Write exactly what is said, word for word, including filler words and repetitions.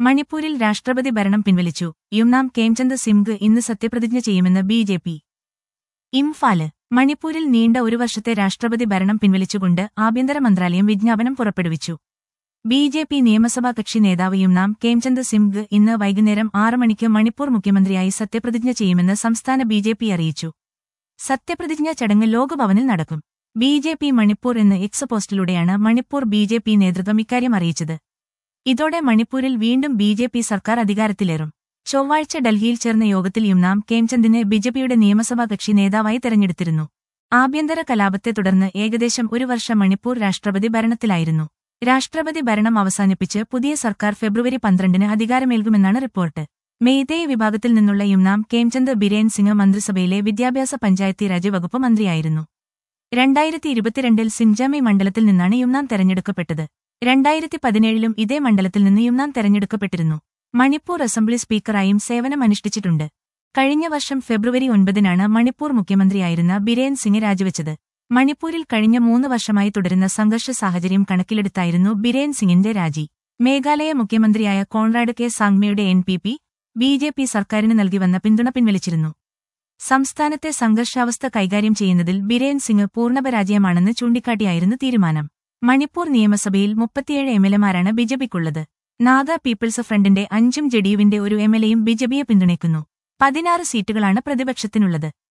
മണിപ്പൂരിൽ രാഷ്ട്രപതി ഭരണം പിൻവലിച്ചു. യുംനാം കേംചന്ദ് സിംഗ് ഇന്ന് സത്യപ്രതിജ്ഞ ചെയ്യുമെന്ന് ബി ജെ പി. ഇംഫാല്. മണിപ്പൂരിൽ നീണ്ട ഒരു വർഷത്തെ രാഷ്ട്രപതി ഭരണം പിൻവലിച്ചുകൊണ്ട് ആഭ്യന്തര മന്ത്രാലയം വിജ്ഞാപനം പുറപ്പെടുവിച്ചു. ബി ജെ പി നിയമസഭാ കക്ഷി നേതാവ് യുംനാം കേംചന്ദ് സിംഗ് ഇന്ന് വൈകുന്നേരം ആറ് മണിക്ക് മണിപ്പൂർ മുഖ്യമന്ത്രിയായി സത്യപ്രതിജ്ഞ ചെയ്യുമെന്ന് സംസ്ഥാന ബി ജെ പി അറിയിച്ചു. സത്യപ്രതിജ്ഞാ ചടങ്ങ് ലോക്ഭവനിൽ നടക്കും. ബി ജെ പി മണിപ്പൂർ എന്ന് എക്സ് പോസ്റ്റിലൂടെയാണ് മണിപ്പൂർ ബി ജെ പി നേതൃത്വം ഇക്കാര്യം അറിയിച്ചത്. ഇതോടെ മണിപ്പൂരിൽ വീണ്ടും ബി ജെ പി സർക്കാർ അധികാരത്തിലേറും. ചൊവ്വാഴ്ച ഡൽഹിയിൽ ചേർന്ന യോഗത്തിൽ യുംനാം കേംചന്ദിനെ ബിജെപിയുടെ നിയമസഭാ കക്ഷി നേതാവായി തെരഞ്ഞെടുത്തിരുന്നു. ആഭ്യന്തര കലാപത്തെ തുടർന്ന് ഏകദേശം ഒരു വർഷം മണിപ്പൂർ രാഷ്ട്രപതി ഭരണത്തിലായിരുന്നു. രാഷ്ട്രപതി ഭരണം അവസാനിപ്പിച്ച് പുതിയ സർക്കാർ ഫെബ്രുവരി പന്ത്രണ്ടിന് അധികാരമേൽക്കുമെന്നാണ് റിപ്പോർട്ട്. മെയ്തേയ് വിഭാഗത്തിൽ നിന്നുള്ള യുംനാം കേംചന്ദ് ബിരേൻ സിംഗ് മന്ത്രിസഭയിലെ വിദ്യാഭ്യാസ പഞ്ചായത്തി രാജ് വകുപ്പ് മന്ത്രിയായിരുന്നു. രണ്ടായിരത്തി ഇരുപത്തിരണ്ടിൽ സിംഗ്ജാമി മണ്ഡലത്തിൽ നിന്നാണ് യുംനാം തെരഞ്ഞെടുക്കപ്പെട്ടത്. രണ്ടായിരത്തി പതിനേഴിലും ഇതേ മണ്ഡലത്തിൽ നിന്ന് യുംനാം തെരഞ്ഞെടുക്കപ്പെട്ടിരുന്നു. മണിപ്പൂർ അസംബ്ലി സ്പീക്കറായും സേവനമനുഷ്ഠിച്ചിട്ടുണ്ട്. കഴിഞ്ഞ വർഷം ഫെബ്രുവരി ഒൻപതിനാണ് മണിപ്പൂർ മുഖ്യമന്ത്രിയായിരുന്ന ബിരേൻ സിംഗ് രാജിവെച്ചത്. മണിപ്പൂരിൽ കഴിഞ്ഞ മൂന്ന് വർഷമായി തുടരുന്ന സംഘർഷ സാഹചര്യം കണക്കിലെടുത്തായിരുന്നു ബിരേൻ സിംഗിന്റെ രാജി. മേഘാലയ മുഖ്യമന്ത്രിയായ കോൺറാഡ് കെ സാങ്മയുടെ N P P B J P സർക്കാരിന് നൽകിവന്ന പിന്തുണ പിൻവലിച്ചിരുന്നു. സംസ്ഥാനത്തെ സംഘർഷാവസ്ഥ കൈകാര്യം ചെയ്യുന്നതിൽ ബിരേൻ സിംഗ് പൂർണ്ണപരാജയമാണെന്ന് ചൂണ്ടിക്കാട്ടിയായിരുന്നു തീരുമാനം. മണിപ്പൂർ നിയമസഭയിൽ മുപ്പത്തിയേഴ് എംഎൽഎമാരാണ് ബിജെപിക്കുള്ളത്. നാഗ പീപ്പിൾസ് ഫ്രണ്ടിന്റെ അഞ്ചും ജെഡിയുവിന്റെ ഒരു എംഎൽഎയും ബിജെപിയെ പിന്തുണയ്ക്കുന്നു. പതിനാറ് സീറ്റുകളാണ് പ്രതിപക്ഷത്തിനുള്ളത്.